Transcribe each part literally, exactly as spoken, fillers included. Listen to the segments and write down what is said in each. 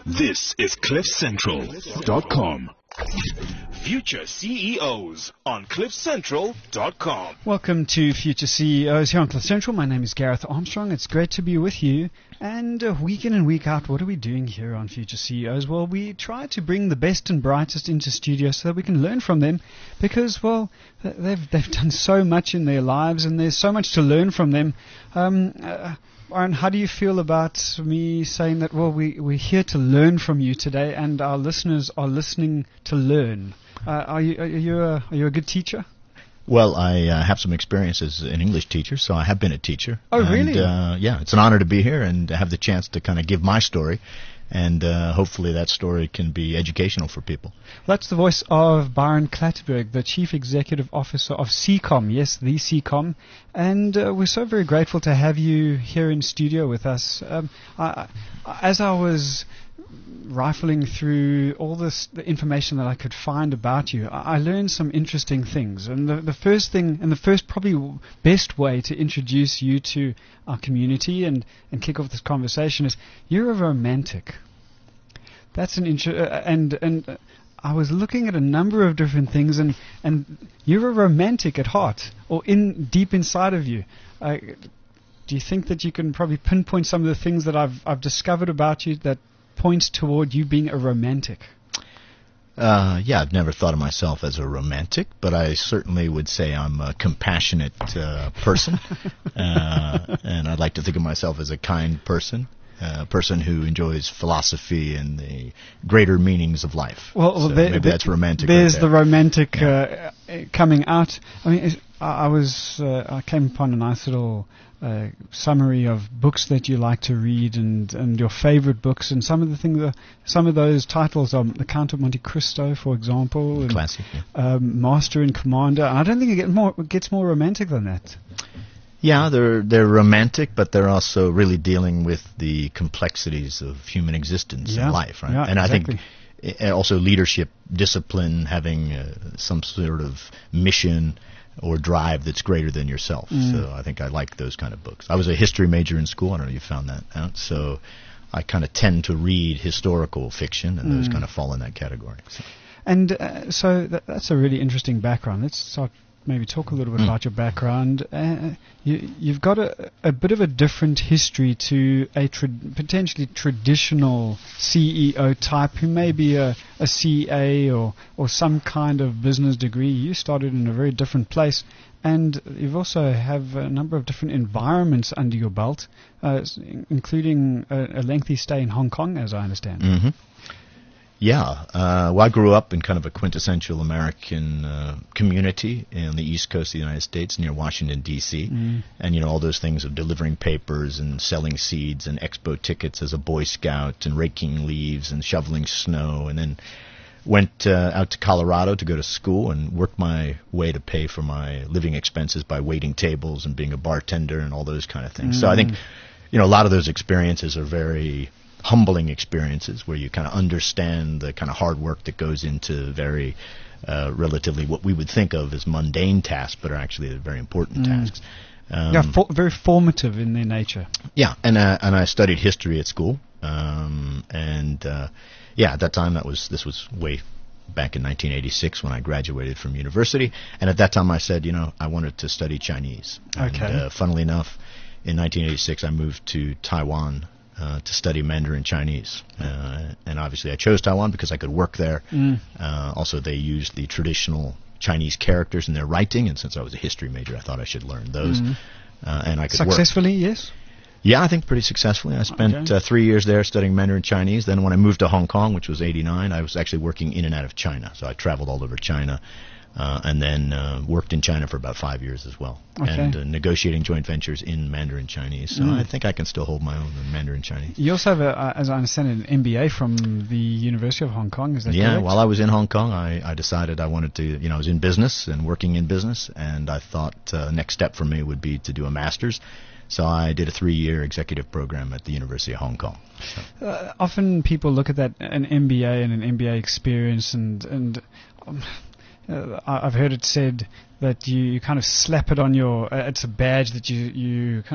This is cliff central dot com. Future C E Os on cliff central dot com. Welcome to Future C E Os here on Cliff Central. My name is Gareth Armstrong. It's great to be with you. And uh, week in and week out, what are we doing here on Future C E Os? Well, we try to bring the best and brightest into studio so that we can learn from them because, well, they've they've done so much in their lives and there's so much to learn from them. Um, uh, Aaron, how do you feel about me saying that, well, we, we're here to learn from you today and our listeners are listening to learn? Uh, are you are you a, are you a good teacher? Well, I uh, have some experience as an English teacher, so I have been a teacher. Oh, and, really? Uh, yeah, it's an honor to be here and to have the chance to kind of give my story, and uh, hopefully that story can be educational for people. That's the voice of Byron Clatterberg, the Chief Executive Officer of C COM, yes, the C COM, and uh, we're so very grateful to have you here in studio with us. Um, I, as I was rifling through all this the information that I could find about you, I, I learned some interesting things. And the, the first thing, and the first probably w- best way to introduce you to our community and, and kick off this conversation is you're a romantic. That's an intro, uh, and and uh, I was looking at a number of different things, and and you're a romantic at heart, or in deep inside of you. Uh, do you think that you can probably pinpoint some of the things that I've I've discovered about you that points toward you being a romantic? Uh, yeah, I've never thought of myself as a romantic, but I certainly would say I'm a compassionate uh, person, uh, and I'd like to think of myself as a kind person, uh, a person who enjoys philosophy and the greater meanings of life. Well, so there, maybe there, that's romantic. There's right the there. romantic Yeah. uh, coming out. I mean, is, I, I was uh, I came upon a nice little Uh, summary of books that you like to read and, and your favorite books, and some of the things, uh, some of those titles are The Count of Monte Cristo, for example, and, Classic, yeah. um, Master and Commander. I don't think it, get more, it gets more romantic than that. Yeah, they're they're romantic, but they're also really dealing with the complexities of human existence Yeah. and life, right? Yeah, and exactly. I think uh, also leadership, discipline, having uh, some sort of mission or drive that's greater than yourself. Mm. So I think I like those kind of books. I was a history major in school. I don't know if you found that out. So I kind of tend to read historical fiction, and mm. those kind of fall in that category. So. And uh, so that, that's a really interesting background. Let's start maybe talk a little bit mm. about your background. Uh, you, you've got a, a bit of a different history to a tra- potentially traditional C E O type who may be a, a C A or, or some kind of business degree. You started in a very different place, and you've also have a number of different environments under your belt, uh, including a, a lengthy stay in Hong Kong, as I understand. Mm-hmm. Yeah, uh, well, I grew up in kind of a quintessential American uh, community in the East Coast of the United States near Washington, D C Mm. And, you know, all those things of delivering papers and selling seeds and expo tickets as a Boy Scout and raking leaves and shoveling snow, and then went uh, out to Colorado to go to school and worked my way to pay for my living expenses by waiting tables and being a bartender and all those kind of things. Mm. So I think, you know, a lot of those experiences are very humbling experiences where you kind of understand the kind of hard work that goes into very uh, relatively what we would think of as mundane tasks, but are actually very important mm. tasks. Um, yeah, for, very formative in their nature. Yeah, and uh, and I studied history at school, um, and uh, yeah, at that time that was this was way back in nineteen eighty-six when I graduated from university, and at that time I said, you know, I wanted to study Chinese. Okay. And, uh, funnily enough, in nineteen eighty-six I moved to Taiwan Uh, to study Mandarin Chinese. Uh, and obviously I chose Taiwan because I could work there. Mm. Uh, also, they used the traditional Chinese characters in their writing, and since I was a history major, I thought I should learn those. Mm. Uh, and I could Successfully, work. yes? Yeah, I think pretty successfully. I spent okay. uh, three years there studying Mandarin Chinese. Then when I moved to Hong Kong, which was eighty-nine, I was actually working in and out of China. So I traveled all over China. Uh, and then uh, worked in China for about five years as well, okay. and uh, negotiating joint ventures in Mandarin Chinese. So mm. I think I can still hold my own in Mandarin Chinese. You also have, a, uh, as I understand, an M B A from the University of Hong Kong. Is that yeah, correct? While I was in Hong Kong, I, I decided I wanted to, you know, I was in business and working in business, and I thought uh, next step for me would be to do a master's. So I did a three-year executive program at the University of Hong Kong. So. Uh, often people look at that, an M B A and an M B A experience, and and. Um, Uh, I've heard it said that you, you kind of slap it on your. Uh, it's a badge that you you kind of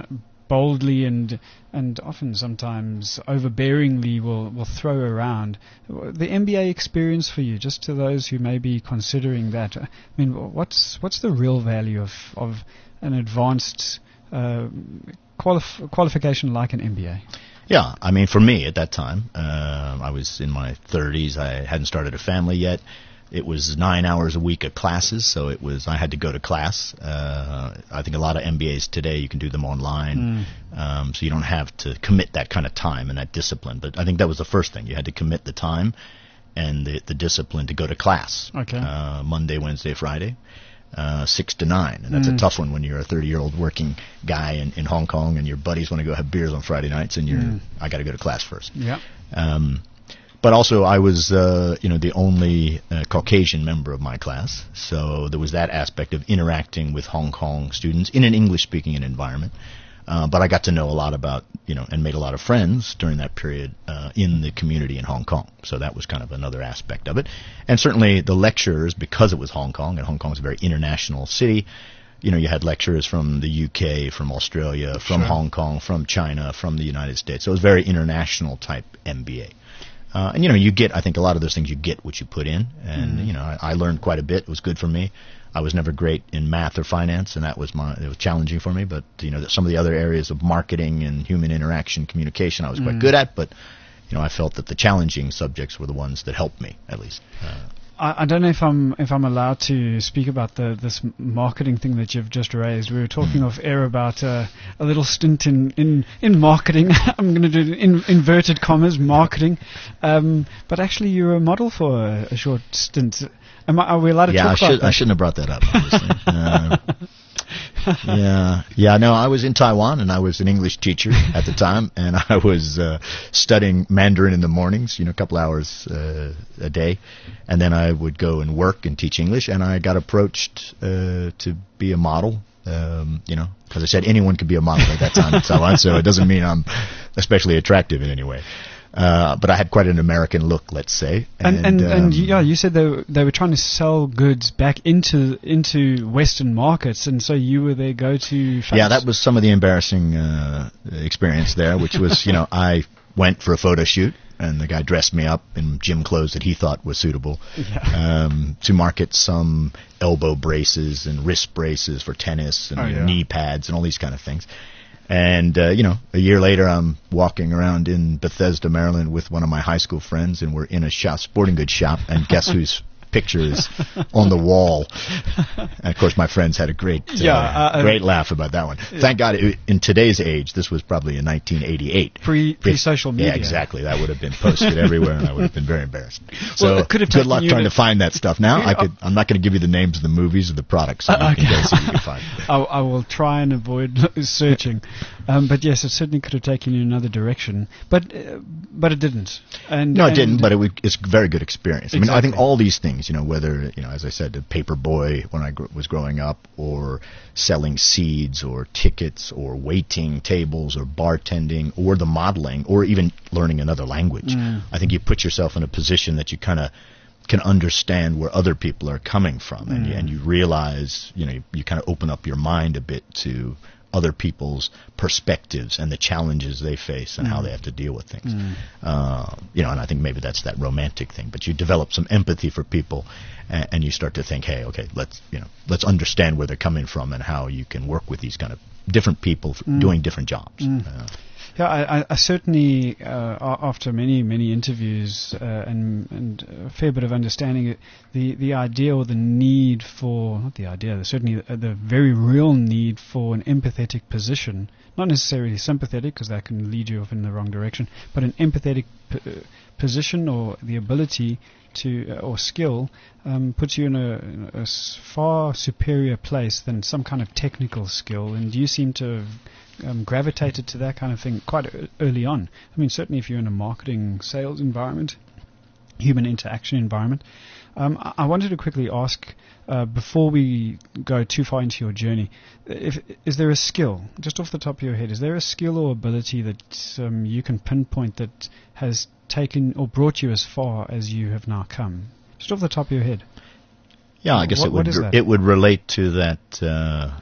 boldly and and often sometimes overbearingly will, will throw around. The M B A experience for you, just to those who may be considering that, I mean, what's what's the real value of, of an advanced uh, qualif- qualification like an M B A? Yeah, I mean, for me at that time, uh, I was in my thirties. I hadn't started a family yet. It was nine hours a week of classes, so it was I had to go to class. Uh, I think a lot of M B As today, you can do them online, mm. um, so you don't have to commit that kind of time and that discipline. But I think that was the first thing. You had to commit the time and the, the discipline to go to class. Okay. Uh, Monday, Wednesday, Friday, uh, six to nine. And that's mm. a tough one when you're a thirty-year-old working guy in, in Hong Kong and your buddies want to go have beers on Friday nights and you're, mm. I got to go to class first. Yeah. Um, But also, I was, uh, you know, the only uh, Caucasian member of my class, so there was that aspect of interacting with Hong Kong students in an English-speaking environment. Uh, but I got to know a lot about, you know, and made a lot of friends during that period uh, in the community in Hong Kong. So that was kind of another aspect of it. And certainly the lecturers, because it was Hong Kong, and Hong Kong is a very international city. You know, you had lecturers from the U K, from Australia, from Sure. Hong Kong, from China, from the United States. So it was very international type M B A. Uh, and, you know, you get, I think a lot of those things, you get what you put in. And, mm. you know, I, I learned quite a bit. It was good for me. I was never great in math or finance, and that was my, it was challenging for me. But, you know, some of the other areas of marketing and human interaction, communication, I was quite mm. good at. But, you know, I felt that the challenging subjects were the ones that helped me, at least. Uh, I, I don't know if I'm if I'm allowed to speak about the this marketing thing that you've just raised. We were talking off air about uh, a little stint in, in, in marketing. I'm going to do in, inverted commas, marketing. Um, but actually, you were a model for a, a short stint. Am I, are we allowed to yeah, talk I about should, that? I shouldn't have brought that up, obviously. uh, yeah, yeah. No, I was in Taiwan, and I was an English teacher at the time, and I was uh, studying Mandarin in the mornings, you know, a couple hours uh, a day, and then I would go and work and teach English. And I got approached uh, to be a model. Um, you know, because I said anyone could be a model at that time in Taiwan, so it doesn't mean I'm especially attractive in any way. Uh, but I had quite an American look, let's say. And and, and, um, and yeah, you said they were, they were trying to sell goods back into into Western markets, and so you were their go-to. Face. Yeah, that was some of the embarrassing uh, experience there, which was, you know, I went for a photo shoot, and the guy dressed me up in gym clothes that he thought was suitable yeah. um, to market some elbow braces and wrist braces for tennis and oh, yeah. knee pads and all these kind of things. And, uh, you know, a year later, I'm walking around in Bethesda, Maryland with one of my high school friends, and we're in a shop, sporting goods shop, and guess whose picture is on the wall? And, of course, my friends had a great uh, yeah, uh, great laugh about that one. Yeah. Thank God, it, in today's age, this was probably in nineteen eighty-eight. Pre, pre-social media. Yeah, exactly. That would have been posted everywhere, and I would have been very embarrassed. So well, it could have good luck trying to find that stuff. Now, yeah, I could, I'm not going to give you the names of the movies or the products, so uh, you can go see if you can find them. I, I will try and avoid searching. Um, but yes, it certainly could have taken you in another direction. But uh, but it didn't. And no, it and didn't, but it was, it's a very good experience. Exactly. I mean, I think all these things, you know, whether, you know, as I said, a paper boy when I gr- was growing up, or selling seeds, or tickets, or waiting tables, or bartending, or the modeling, or even learning another language. Mm. I think you put yourself in a position that you kind of can understand where other people are coming from, mm. and, you, and you realize, you know, you, you kind of open up your mind a bit to other people's perspectives and the challenges they face and mm. how they have to deal with things. Mm. Uh, you know, and I think maybe that's that romantic thing. But you develop some empathy for people, and, and you start to think, hey, okay, let's you know, let's understand where they're coming from and how you can work with these kind of different people mm. doing different jobs. Mm. Uh, Yeah, I, I certainly, uh, after many, many interviews uh, and, and a fair bit of understanding, the, the idea or the need for, not the idea, certainly the, the very real need for an empathetic position, not necessarily sympathetic, because that can lead you off in the wrong direction, but an empathetic p- position or the ability to, uh, or skill, um, puts you in a, in a far superior place than some kind of technical skill, and you seem to have Um, gravitated to that kind of thing quite early on. I mean, certainly if you're in a marketing sales environment, human interaction environment. Um, I, I wanted to quickly ask, uh, before we go too far into your journey, if, is there a skill, just off the top of your head, is there a skill or ability that um, you can pinpoint that has taken or brought you as far as you have now come? Just off the top of your head. Yeah, I guess what, it would what is re- that? it would relate to that uh,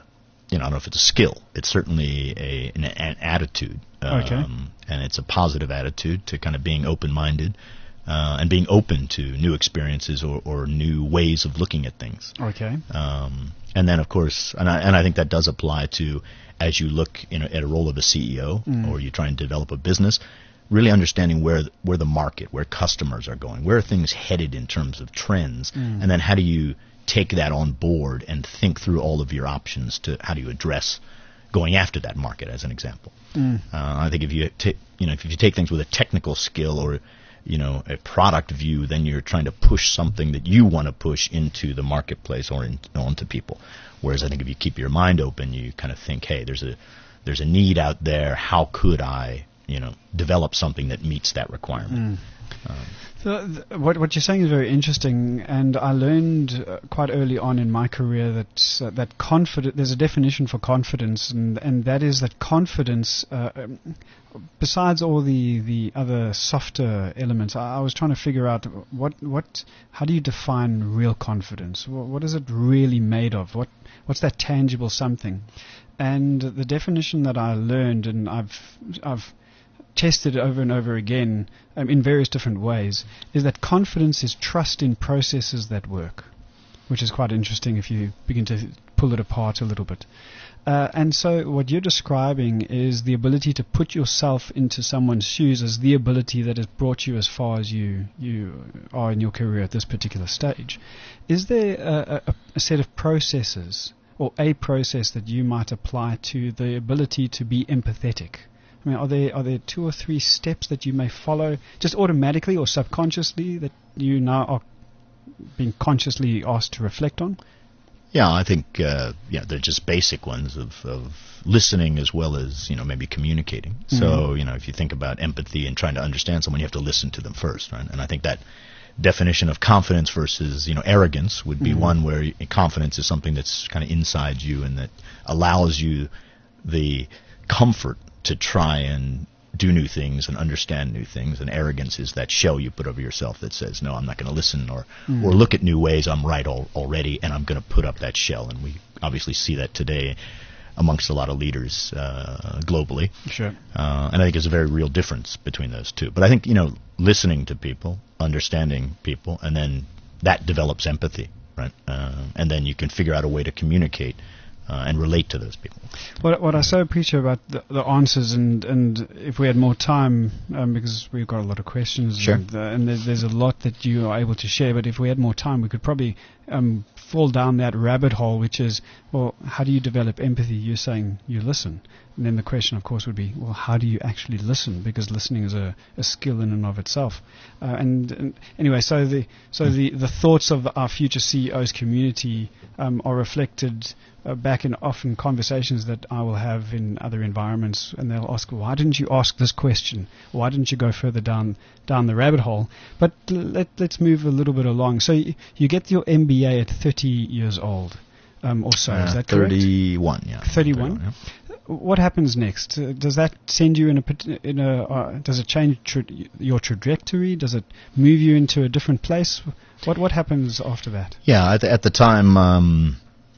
you know, I don't know if it's a skill. It's certainly a an, an attitude, um, Okay. and it's a positive attitude to kind of being open-minded uh, and being open to new experiences or, or new ways of looking at things. Okay. Um, and then, of course, and I, and I think that does apply to as you look in a, at a role of a C E O Mm. or you try and develop a business, really understanding where th- where the market, where customers are going, where are things headed in terms of trends, Mm. and then how do you take that on board and think through all of your options to how do you address going after that market, as an example. Mm. Uh, I think if you ta- you know if you take things with a technical skill or you know a product view, then you're trying to push something that you want to push into the marketplace or in, onto people. Whereas I think if you keep your mind open, you kind of think, hey, there's a there's a need out there. How could I you know develop something that meets that requirement? Mm. Um, So th- what what you're saying is very interesting, and I learned uh, quite early on in my career that uh, that confident. There's a definition for confidence, and and that is that confidence, uh, um, besides all the, the other softer elements, I, I was trying to figure out what what how do you define real confidence? What, what is it really made of? What what's that tangible something? And the definition that I learned, and I've I've tested over and over again um, in various different ways, is that confidence is trust in processes that work, which is quite interesting if you begin to pull it apart a little bit. Uh, and so what you're describing is the ability to put yourself into someone's shoes as the ability that has brought you as far as you, you are in your career at this particular stage. Is there a, a, a set of processes or a process that you might apply to the ability to be empathetic? I mean, are there are there two or three steps that you may follow just automatically or subconsciously that you now are being consciously asked to reflect on? Yeah, I think uh, yeah, they're just basic ones of, of listening as well as you know maybe communicating. Mm-hmm. So you know if you think about empathy and trying to understand someone, you have to listen to them first, right? And I think that definition of confidence versus you know arrogance would be Mm-hmm. one where y- confidence is something that's kind of inside you and that allows you the comfort to try and do new things and understand new things, and arrogance is that shell you put over yourself that says, no, I'm not going to listen or Mm. or look at new ways, I'm right al- already, and I'm going to put up that shell. And we obviously see that today amongst a lot of leaders uh, globally. Sure. Uh, and I think there's a very real difference between those two. But I think, you know, listening to people, understanding people, and then that develops empathy, right? Uh, and then you can figure out a way to communicate uh, and relate to those people. What what I so appreciate about the, the answers, and, and if we had more time, um, because we've got a lot of questions, Sure. and, uh, and there's, there's a lot that you are able to share, but if we had more time, we could probably um, fall down that rabbit hole, which is, well, how do you develop empathy? You're saying you listen. And then the question, of course, would be, well, how do you actually listen? Because listening is a, a skill in and of itself. Uh, and, and anyway, so the so the, the thoughts of our future C E Os community um, are reflected uh, back in often conversations that I will have in other environments, and they'll ask, why didn't you ask this question? Why didn't you go further down down the rabbit hole? But l- let, let's move a little bit along. So y- you get your M B A at thirty years old. Um, or so, is Uh, that correct? thirty-one, yeah. thirty-one? yeah. What happens next? Uh, does that send you in a pat- in a? Uh, does it change tra- your trajectory? Does it move you into a different place? What what happens after that? Yeah, at the, at the time, um,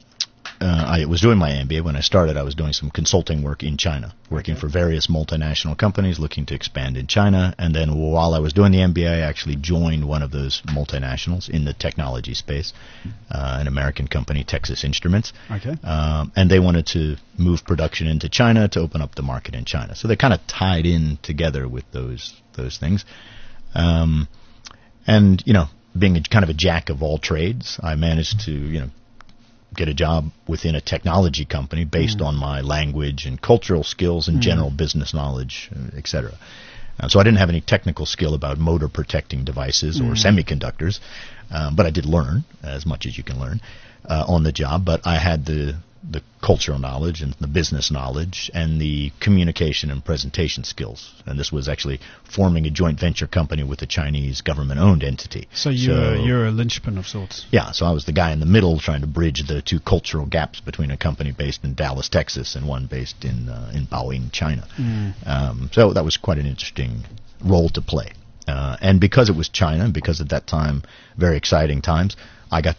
uh, I was doing my M B A. When I started, I was doing some consulting work in China, working Okay. for various multinational companies looking to expand in China. And then while I was doing the M B A, I actually joined one of those multinationals in the technology space, uh, an American company, Texas Instruments. Okay. Um, and they wanted to move production into China to open up the market in China. So they kind of tied in together with those those things. Um, and, you know, being a, kind of a jack of all trades, I managed to, you know, get a job within a technology company based Mm. on my language and cultural skills and Mm. general business knowledge, uh, et cetera. Uh, so I didn't have any technical skill about motor protecting devices or Mm. semiconductors, um, but I did learn as much as you can learn uh, on the job. But I had the the cultural knowledge and the business knowledge and the communication and presentation skills. And this was actually forming a joint venture company with a Chinese government-owned entity. So you're you're a linchpin of sorts. Yeah, so I was the guy in the middle trying to bridge the two cultural gaps between a company based in Dallas, Texas, and one based in uh, in Baoying, China. Mm. Um, so that was quite an interesting role to play. Uh, and because it was China, and because at that time, very exciting times, I got to meet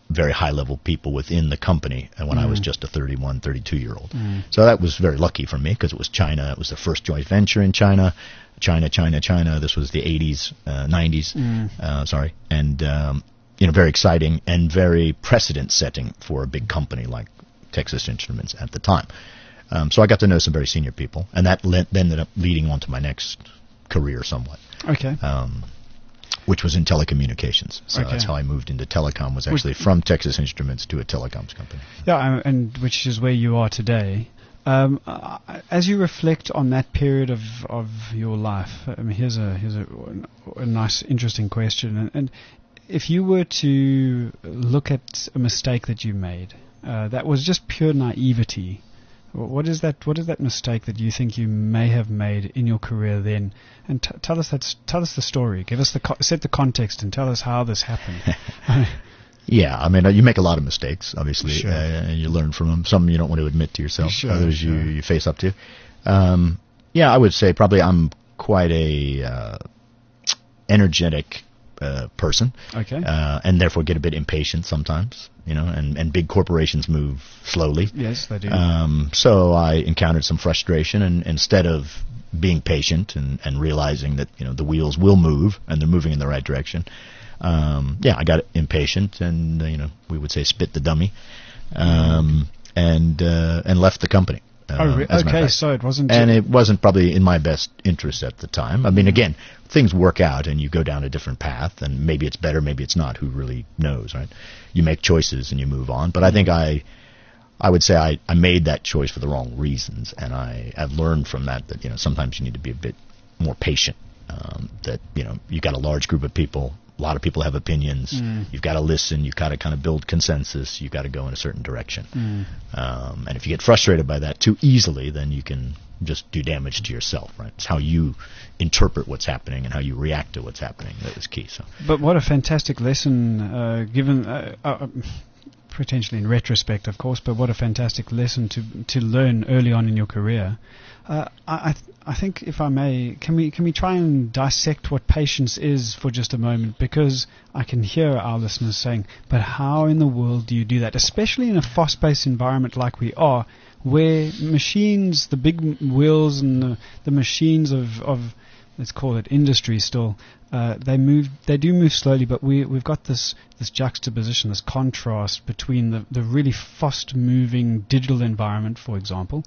very high-level people within the company and when Mm. I was just a thirty-one, thirty-two-year-old. Mm. So that was very lucky for me because it was China. It was the first joint venture in China. China, China, China. This was the eighties, uh, nineties, Mm. uh, sorry. And, um, you know, very exciting and very precedent-setting for a big company like Texas Instruments at the time. Um, so I got to know some very senior people, and that le- ended up leading on to my next career somewhat. Okay. Um, which was in telecommunications. So Okay. that's how I moved into telecom, was actually from Texas Instruments to a telecoms company. Yeah, and- and which is where you are today. Um, uh, as you reflect on that period of, of your life, I mean, here's a here's a, a nice, interesting question. And, and if you were to look at a mistake that you made, uh, that was just pure naivety. What is that? What is that mistake that you think you may have made in your career then? And t- tell us that. Tell us the story. Give us the co- set the context and tell us how this happened. Yeah, I mean, uh, you make a lot of mistakes, obviously, Sure. uh, and you learn from them. Some you don't want to admit to yourself. Sure, Others sure. you, you face up to. Um, yeah, I would say probably I'm quite a uh, energetic uh, person, Okay. uh, and therefore get a bit impatient sometimes. You know, and, and big corporations move slowly. Yes, they do. Um, so I encountered some frustration, and instead of being patient and, and realizing that, you know, the wheels will move and they're moving in the right direction, um, yeah, I got impatient and, uh, you know, we would say spit the dummy, um, and uh, and left the company. Uh, oh, re- as a matter of okay. fact. So it wasn't. And ju- it wasn't probably in my best interest at the time. I mean, again, things work out and you go down a different path, and maybe it's better, maybe it's not. Who really knows, right? You make choices and you move on. But I think I, I would say I, I made that choice for the wrong reasons, and I have learned from that that, you know, sometimes you need to be a bit more patient. Um, that, you know, you got a large group of people. A lot of people have opinions. Mm. You've got to listen. You've got to kind of build consensus. You've got to go in a certain direction. Mm. Um, and if you get frustrated by that too easily, then you can just do damage to yourself, right? It's how you interpret what's happening and how you react to what's happening that is key. So, But what a fantastic lesson, uh, given uh, uh, potentially in retrospect, of course. But what a fantastic lesson to to learn early on in your career. Uh, I I, th- I think, if I may, can we can we try and dissect what patience is for just a moment? Because I can hear our listeners saying, "But how in the world do you do that?" Especially in a fast-paced environment like we are, where machines, the big m- wheels and the, the machines of, of let's call it industry still, uh, they move, they do move slowly, but we, we've got this, this juxtaposition, this contrast between the, the really fast-moving digital environment, for example,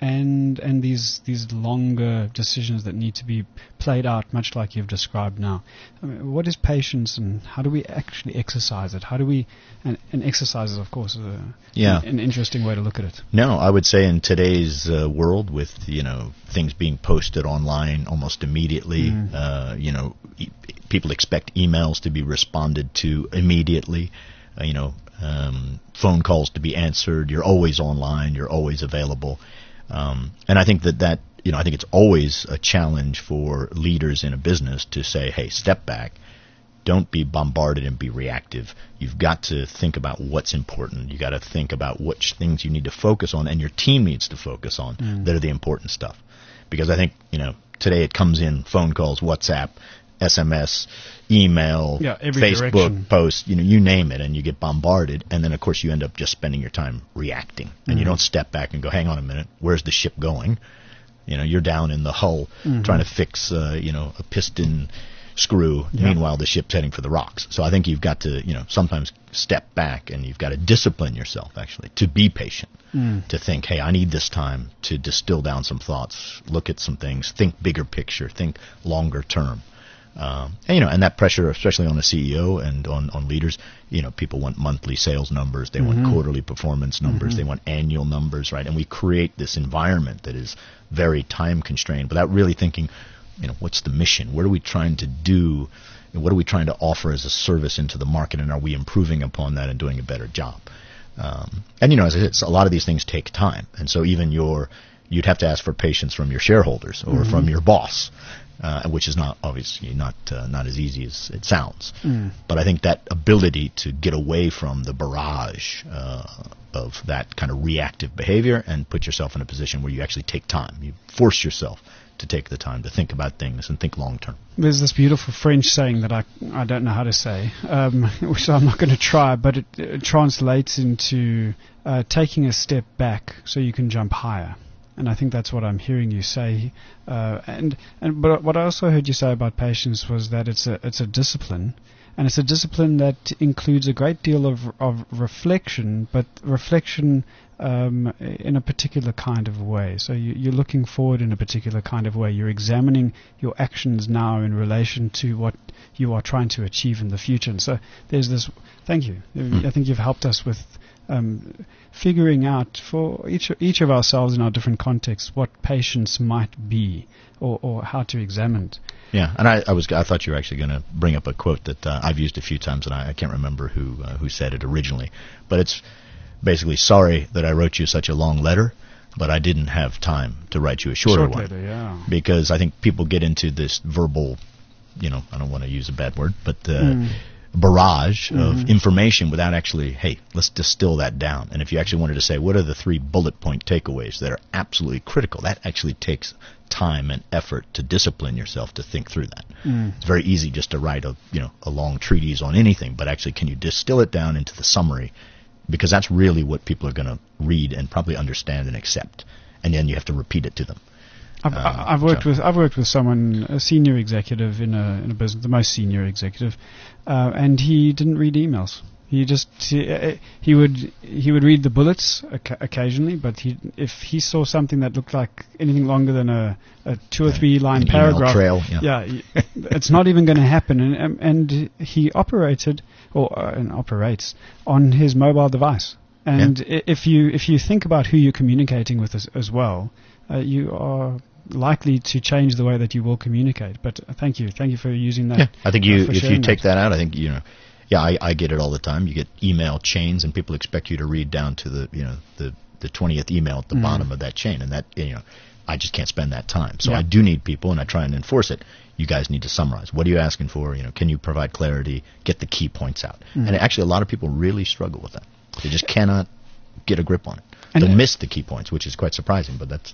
and and these these longer decisions that need to be played out, much like you've described now. I mean, what is patience, and how do we actually exercise it? How do we, and, and exercise is, of course, a, Yeah. an, an interesting way to look at it. no, I would say in today's uh, world, with, you know, things being posted online almost immediately, Mm. uh, you know, e- people expect emails to be responded to immediately, uh, you know, um, phone calls to be answered. You're always online. You're always available. Um, and I think that that, you know, I think it's always a challenge for leaders in a business to say, hey, step back. Don't be bombarded and be reactive. You've got to think about what's important. You've got to think about which things you need to focus on and your team needs to focus on Mm. that are the important stuff. Because I think, you know, today it comes in phone calls, WhatsApp, S M S, email, Yeah, every Facebook direction. post, you know, you name it, and you get bombarded. And then, of course, you end up just spending your time reacting. And you Mhm. don't step back and go, hang on a minute, where's the ship going? You know, you're down in the hull Mhm. trying to fix, uh, you know, a piston screw. Yeah. Meanwhile, the ship's heading for the rocks. So I think you've got to, you know, sometimes step back, and you've got to discipline yourself, actually, to be patient, Mm. to think, hey, I need this time to distill down some thoughts, look at some things, think bigger picture, think longer term. Um, and, you know, and that pressure, especially on a C E O and on, on leaders, you know, people want monthly sales numbers, they Mhm. want quarterly performance numbers, Mhm. they want annual numbers, right? And we create this environment that is very time constrained without really thinking, you know, what's the mission? What are we trying to do? And what are we trying to offer as a service into the market? And are we improving upon that and doing a better job? Um, and, you know, as I said, it's- a lot of these things take time. And so even your, you'd have to ask for patience from your shareholders or Mhm. from your boss. Uh, which is not obviously not uh, not as easy as it sounds. Mm. But I think that ability to get away from the barrage uh, of that kind of reactive behavior and put yourself in a position where you actually take time, you force yourself to take the time to think about things and think long term. There's this beautiful French saying that I I don't know how to say, um, which I'm not going to try, but it, it translates into uh, taking a step back so you can jump higher. And I think that's what I'm hearing you say. Uh, and and but what I also heard you say about patience was that it's a it's a discipline, and it's a discipline that includes a great deal of of reflection, but reflection um, in a particular kind of way. So you, you're looking forward in a particular kind of way. You're examining your actions now in relation to what you are trying to achieve in the future. And so there's this. Thank you. Mm. I think you've helped us with. Um, figuring out for each each of ourselves in our different contexts what patience might be, or, or how to examine it. Yeah, and I, I was I thought you were actually going to bring up a quote that uh, I've used a few times, and I, I can't remember who uh, who said it originally, but it's basically, sorry that I wrote you such a long letter, but I didn't have time to write you a shorter Short one. letter, yeah. Because I think people get into this verbal, you know, I don't want to use a bad word, but uh, mm. barrage of mm-hmm. information without actually, hey, let's distill that down. And if you actually wanted to say, what are the three bullet point takeaways that are absolutely critical, that actually takes time and effort to discipline yourself to think through that. Mm. It's very easy just to write a, you know, a long treatise on anything, but actually can you distill it down into the summary, because that's really what people are going to read and probably understand and accept. And then you have to repeat it to them. I've, um, I've worked so. with I've worked with someone, a senior executive in a in a business, the most senior executive, uh, and he didn't read emails. He just he, he would he would read the bullets oca- occasionally, but he if he saw something that looked like anything longer than a, a two or three line An paragraph, trail, yeah, yeah he, it's not even going to happen. And and he operated or uh, and operates on his mobile device. And yeah. if you if you think about who you're communicating with as, as well, uh, you are likely to change the way that you will communicate. But uh, thank you, thank you for using that. Yeah, I think you uh, if you take that. that out, I think you know. Yeah, I, I get it all the time. You get email chains, and people expect you to read down to the you know the the twentieth email at the mm. bottom of that chain, and that you know I just can't spend that time. So yeah. I do need people, and I try and enforce it. You guys need to summarize. What are you asking for? You know, can you provide clarity? Get the key points out. Mm. And actually, a lot of people really struggle with that. They just cannot get a grip on it. And They'll miss the key points, which is quite surprising, but that's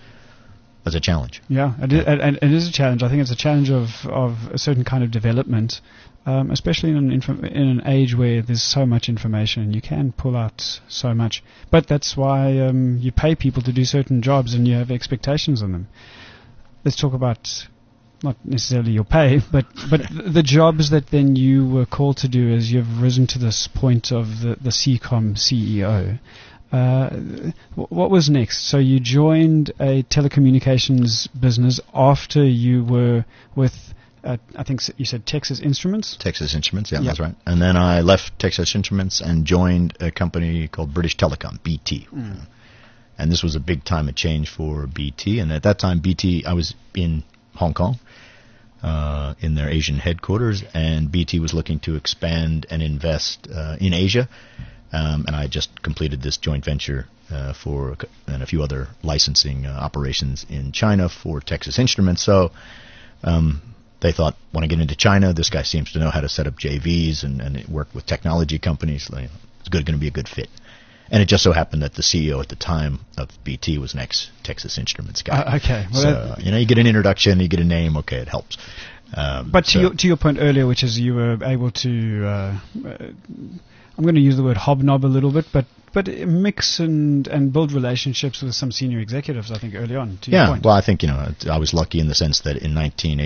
that's a challenge. Yeah, it is, and it is a challenge. I think it's a challenge of, of a certain kind of development, um, especially in an inf- in an age where there's so much information and you can pull out so much. But that's why um, you pay people to do certain jobs and you have expectations on them. Let's talk about not necessarily your pay, but but the jobs that then you were called to do as you've risen to this point of the, the C COM C E O. Uh, what was next? So you joined a telecommunications business after you were with, uh, I think you said Texas Instruments? Texas Instruments, yeah, yep. That's right. And then I left Texas Instruments and joined a company called British Telecom, B T. Mm. And this was a big time of change for B T. And at that time, B T, I was in Hong Kong, uh, in their Asian headquarters, and B T was looking to expand and invest uh, in Asia. Um, and I just completed this joint venture uh, for and a few other licensing uh, operations in China for Texas Instruments. So um, they thought, want to get into China. This guy seems to know how to set up J Vs and, and work with technology companies. It's good, going to be a good fit. And it just so happened that the C E O at the time of B T was an ex-Texas Instruments guy. Uh, okay. Well, so, uh, you know, you get an introduction, you get a name, okay, it helps. Um, but to, so your, to your point earlier, which is you were able to... Uh, uh, I'm going to use the word hobnob a little bit, but but mix and, and build relationships with some senior executives, I think, early on, to yeah, your point. Well, I think, you know, I was lucky in the sense that in nineteen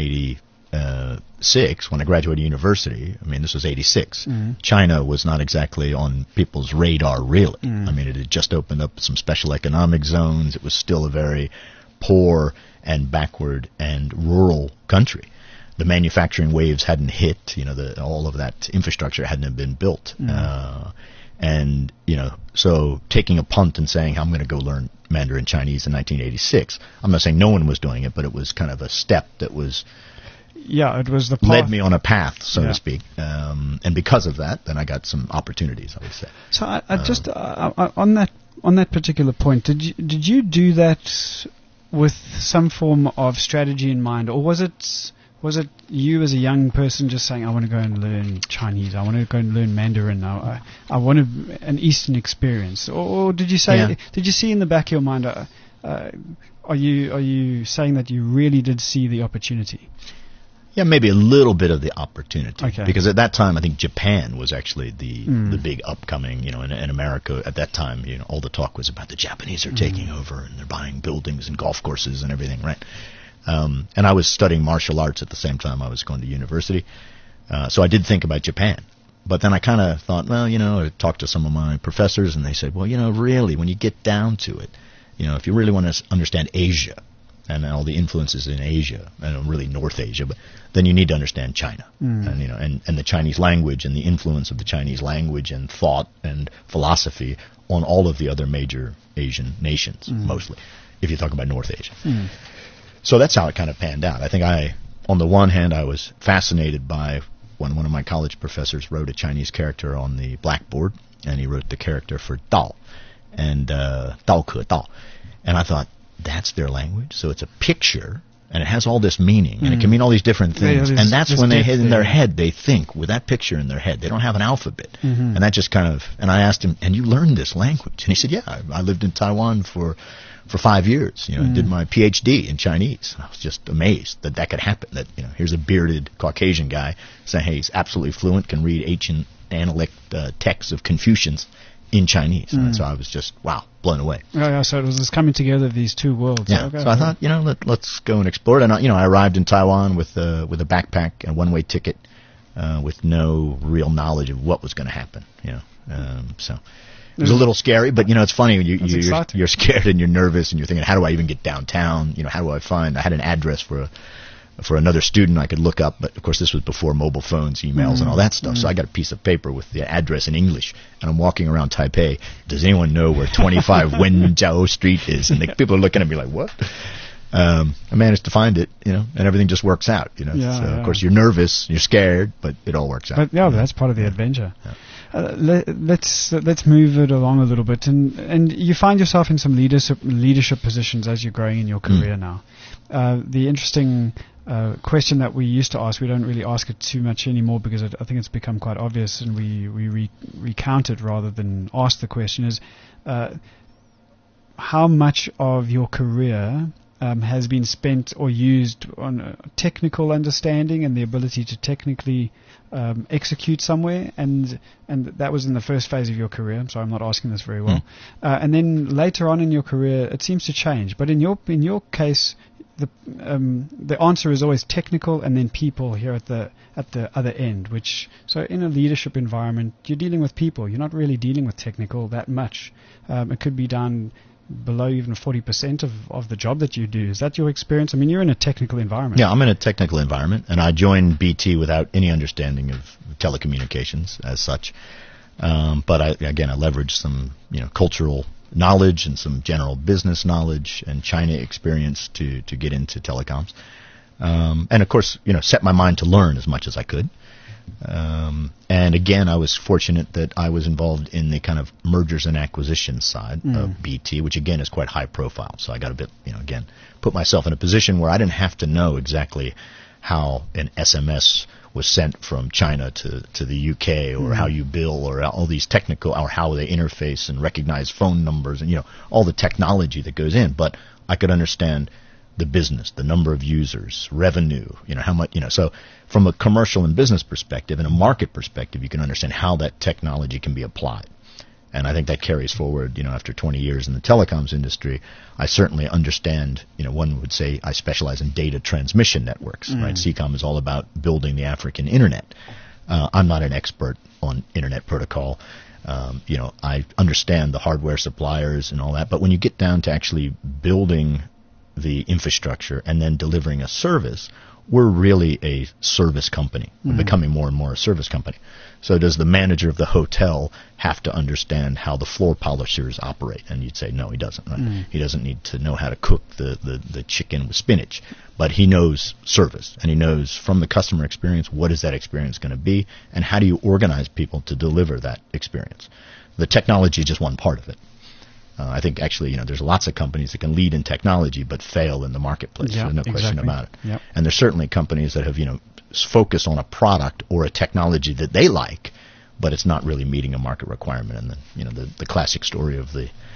eighty-six, when I graduated university, I mean, this was eighty-six, mm-hmm. China was not exactly on people's radar, really. Mm-hmm. I mean, it had just opened up some special economic zones. It was still a very poor and backward and rural country. The manufacturing waves hadn't hit, you know, the, all of that infrastructure hadn't been built. Mm. Uh, and, you know, so taking a punt and saying, I'm going to go learn Mandarin Chinese in nineteen eighty-six, I'm not saying no one was doing it, but it was kind of a step that was... Yeah, it was the path. Led me on a path, so yeah. to speak. Um, and because of that, then I got some opportunities, I would say. So I, I um, just, uh, on that on that particular point, did you, did you do that with some form of strategy in mind, or was it... Was it you as a young person just saying, I want to go and learn Chinese, I want to go and learn Mandarin, I, I want a, an Eastern experience? Or, or did you say, yeah. did you see in the back of your mind, uh, uh, are you are you saying that you really did see the opportunity? Yeah, maybe a little bit of the opportunity. Okay. Because at that time, I think Japan was actually the Mm. the big upcoming, you know, in, in America at that time, you know, all the talk was about the Japanese are taking Mm. over and they're buying buildings and golf courses and everything, right? Um, and I was studying martial arts at the same time I was going to university. Uh, so I did think about Japan. But then I kind of thought, well, you know, I talked to some of my professors and they said, well, you know, really, when you get down to it, you know, if you really want to s- understand Asia, and all the influences in Asia, and really North Asia, but then you need to understand China, Mm. and you know, and, and the Chinese language and the influence of the Chinese language and thought and philosophy on all of the other major Asian nations, Mm. mostly, if you talk about North Asia. Mm. So that's how it kind of panned out. I think I, on the one hand, I was fascinated by when one of my college professors wrote a Chinese character on the blackboard, and he wrote the character for Dao, and uh, Dao Ke Dao, and I thought, that's their language. So it's a picture, and it has all this meaning, and it can mean all these different Yeah, things. there's- and that's there's when they depth hit in their there. head, they think with that picture in their head. They don't have an alphabet, Mhm. and that just kind of. And I asked him, "And you learned this language?" And he said, "Yeah, I, I lived in Taiwan for for five years. You know, Mm. did my P H D in Chinese." And I was just amazed that that could happen. That you know, here's a bearded Caucasian guy saying, "Hey, he's absolutely fluent, can read ancient analect uh, texts of Confucians in Chinese." Mm. And so I was just wow, blown away. Oh, yeah, so it was this coming together of these two worlds. Yeah. Okay. So I thought, you know, let, let's go and explore it. And I, you know, I arrived in Taiwan with uh, with a backpack and a one-way ticket, uh, with no real knowledge of what was going to happen. You know, um, so it was a little scary. But you know, it's funny. You, That's you you're, exciting. you're scared and you're nervous and you're thinking, how do I even get downtown? You know, how do I find? I had an address for a for another student I could look up, but of course this was before mobile phones, emails, Mm. and all that stuff. So I got a piece of paper with the address in English, and I'm walking around Taipei. Does anyone know where twenty-five Wenjiao Street is? And the, people are looking at me like, what? Um, I managed to find it, you know, and everything just works out, you know. Yeah, so yeah. of course you're nervous, you're scared, but it all works out. But yeah, you know. that's part of the adventure. Yeah. Uh, let, let's uh, let's move it along a little bit, and and you find yourself in some leadership leadership positions as you're growing in your career now. Uh, the interesting uh, question that we used to ask, we don't really ask it too much anymore because it, I think it's become quite obvious, and we we re- recount it rather than ask the question: is uh, how much of your career um, has been spent or used on uh, technical understanding and the ability to technically um, execute somewhere, and and that was in the first phase of your career. So I'm not asking this very well. Mm. Uh, and then later on in your career, it seems to change. But in your in your case, the um, the answer is always technical, and then people here at the at the other end. Which so in a leadership environment, you're dealing with people. You're not really dealing with technical that much. Um, it could be done below even forty percent of, of the job that you do. Is that your experience? I mean, you're in a technical environment. Yeah, I'm in a technical environment, and I joined B T without any understanding of telecommunications as such. Um, but I, again, I leveraged some, you know, cultural knowledge and some general business knowledge and China experience to to get into telecoms. Um, and of course, you know, set my mind to learn as much as I could. Um, and again, I was fortunate that I was involved in the kind of mergers and acquisitions side Mm. of B T, which again is quite high profile. So I got a bit, you know, again, put myself in a position where I didn't have to know exactly how an S M S was sent from China to, to the U K, or Mm. how you bill, or all these technical, or how they interface and recognize phone numbers, and, you know, all the technology that goes in. But I could understand the business, the number of users, revenue, you know, how much, you know, so from a commercial and business perspective and a market perspective, you can understand how that technology can be applied. And I think that carries forward, you know, after twenty years in the telecoms industry, I certainly understand, you know, one would say I specialize in data transmission networks, Mm. right? C COM is all about building the African internet. Uh, I'm not an expert on internet protocol. Um, you know, I understand the hardware suppliers and all that, but when you get down to actually building the infrastructure and then delivering a service, we're really a service company. We're Mm. becoming more and more a service company. So does the manager of the hotel have to understand how the floor polishers operate? And you'd say, no, he doesn't. Right? Mm. He doesn't need to know how to cook the, the, the chicken with spinach. But he knows service, and he knows from the customer experience, what is that experience going to be, and how do you organize people to deliver that experience? The technology is just one part of it. Uh, I think actually, you know, there's lots of companies that can lead in technology but fail in the marketplace. Yeah, There's no question exactly. about it. Yep. And there's certainly companies that have, you know, s- focused on a product or a technology that they like, but it's not really meeting a market requirement. And the, you know, the, the classic story of the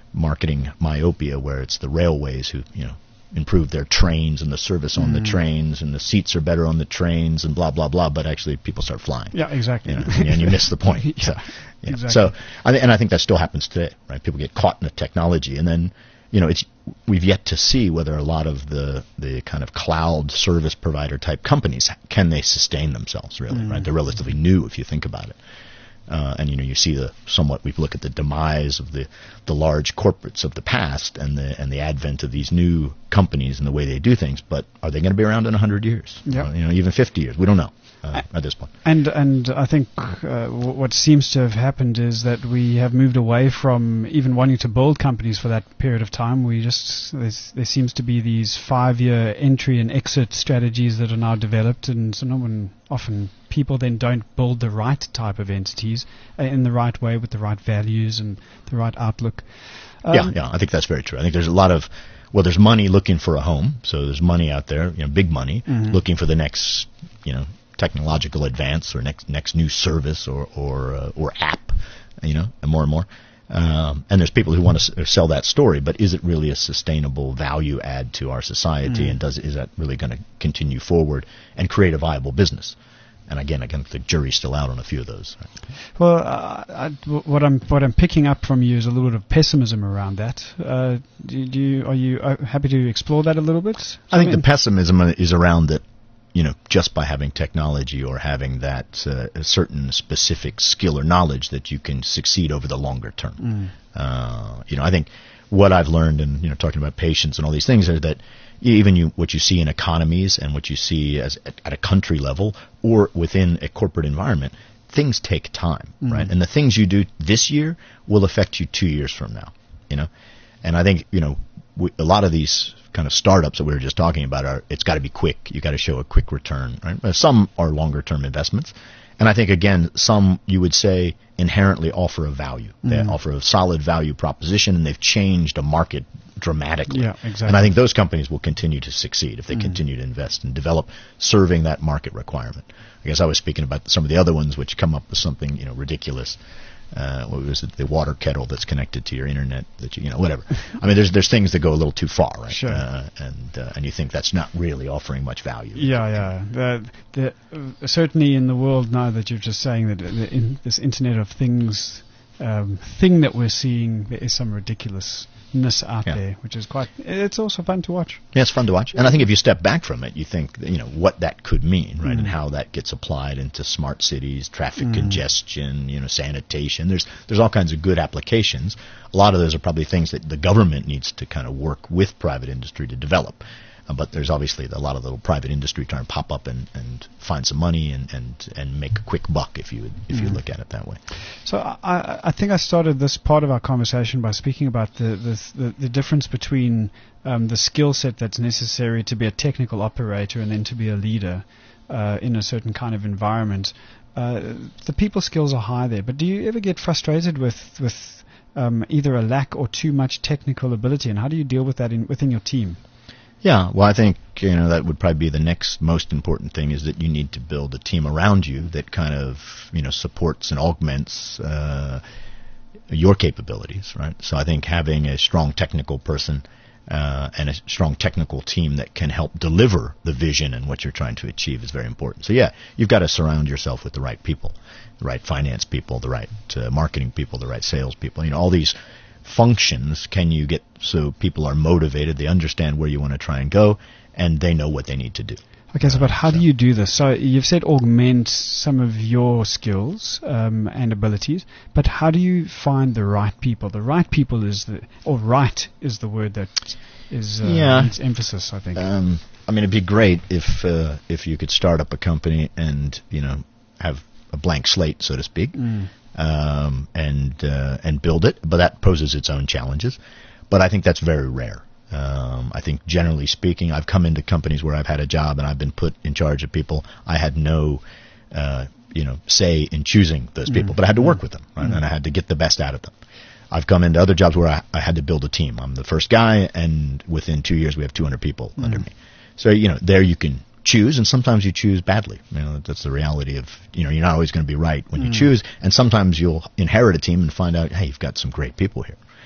marketing myopia, where it's the railways who, you know, improve their trains and the service on mm. the trains and the seats are better on the trains and blah blah blah. But actually, people start flying. Yeah, exactly. You know, and you miss the point. yeah, so, yeah. exactly. so I th- and I think that still happens today, right? People get caught in the technology, and then, you know, it's we've yet to see whether a lot of the the kind of cloud service provider type companies, can they sustain themselves really, mm. right? They're relatively new if you think about it. Uh, and, you know, you see the somewhat, we look at the demise of the, the large corporates of the past and the and the advent of these new companies and the way they do things. But are they going to be around in one hundred years? Yep. Uh, you know, even fifty years? We don't know uh, at this point. And and I think uh, w- what seems to have happened is that we have moved away from even wanting to build companies for that period of time. We just there seems to be these five-year entry and exit strategies that are now developed, and so no one often. People then don't build the right type of entities uh, in the right way with the right values and the right outlook. Um, yeah, yeah, I think that's very true. I think there's a lot of, well, there's money looking for a home, so there's money out there, you know, big money, mm-hmm. looking for the next, you know, technological advance or next next new service or or uh, or app, you know, and more and more. Um, and there's people who want to s- sell that story, but is it really a sustainable value add to our society, mm. and does is that really going to continue forward and create a viable business? And again, I think the jury's still out on a few of those. Right? Well, uh, I, what I'm what I'm picking up from you is a little bit of pessimism around that. Uh, do, do you, are you uh, happy to explore that a little bit? I, I think mean, the pessimism is around that, you know, just by having technology or having that uh, a certain specific skill or knowledge that you can succeed over the longer term. Mm. Uh, you know, I think what I've learned, and, you know, talking about patience and all these things, are that even you, what you see in economies and what you see as at, at a country level or within a corporate environment, things take time, mm-hmm. right? And the things you do this year will affect you two years from now, you know? And I think, you know, we, a lot of these kind of startups that we were just talking about are, it's got to be quick. You got to show a quick return, right? Some are longer term investments. And I think, again, some you would say inherently offer a value. They mm-hmm. offer a solid value proposition, and they've changed a market dramatically. Yeah, exactly. And I think those companies will continue to succeed if they mm. continue to invest and develop, serving that market requirement. I guess I was speaking about some of the other ones which come up with something, you know, ridiculous. Uh, what was it? The water kettle that's connected to your internet, that you, you know, whatever. I mean, there's there's things that go a little too far, right? Sure. Uh, and uh, and you think that's not really offering much value. Yeah, yeah. The, the, uh, certainly in the world now that you're just saying that the, in this Internet of Things um, thing that we're seeing, there is some ridiculousness out yeah. there, which is quite. It's also fun to watch. Yeah, it's fun to watch. And I think if you step back from it, you think, you know, what that could mean, right, mm. and how that gets applied into smart cities, traffic mm. congestion, you know, sanitation. There's there's all kinds of good applications. A lot of those are probably things that the government needs to kind of work with private industry to develop. Uh, but there's obviously a lot of little private industry trying to pop up and, and find some money and, and, and make a quick buck if you if mm. you look at it that way. So I, I think I started this part of our conversation by speaking about the the, the, the difference between um, the skill set that's necessary to be a technical operator and then to be a leader uh, in a certain kind of environment. Uh, the people skills are high there, but do you ever get frustrated with with um, either a lack or too much technical ability, and how do you deal with that in, within your team? Yeah, well, I think, you know, that would probably be the next most important thing, is that you need to build a team around you that kind of, you know, supports and augments uh, your capabilities, right? So I think having a strong technical person uh, and a strong technical team that can help deliver the vision and what you're trying to achieve is very important. So, yeah, you've got to surround yourself with the right people, the right finance people, the right uh, marketing people, the right sales people, you know, all these functions can you get so people are motivated, they understand where you want to try and go, and they know what they need to do. Okay, so but how so. do you do this? So you've said augment some of your skills um, and abilities, but how do you find the right people? The right people is the, or right is the word that is uh, yeah. needs emphasis, I think. Um, I mean, it'd be great if uh, if you could start up a company and, you know, have a blank slate, so to speak. Mm. Um, and uh, and build it, but that poses its own challenges. But I think that's very rare. Um, I think generally speaking, I've come into companies where I've had a job and I've been put in charge of people. I had no, uh, you know, say in choosing those people, mm. but I had to work with them, right? mm. and I had to get the best out of them. I've come into other jobs where I, I had to build a team. I'm the first guy, and within two years we have two hundred people mm. under me. So, you know, there you can choose, and sometimes you choose badly. You know, that's the reality of, you know, you're not always going to be right when mm. you choose, and sometimes you'll inherit a team and find out, hey, you've got some great people here.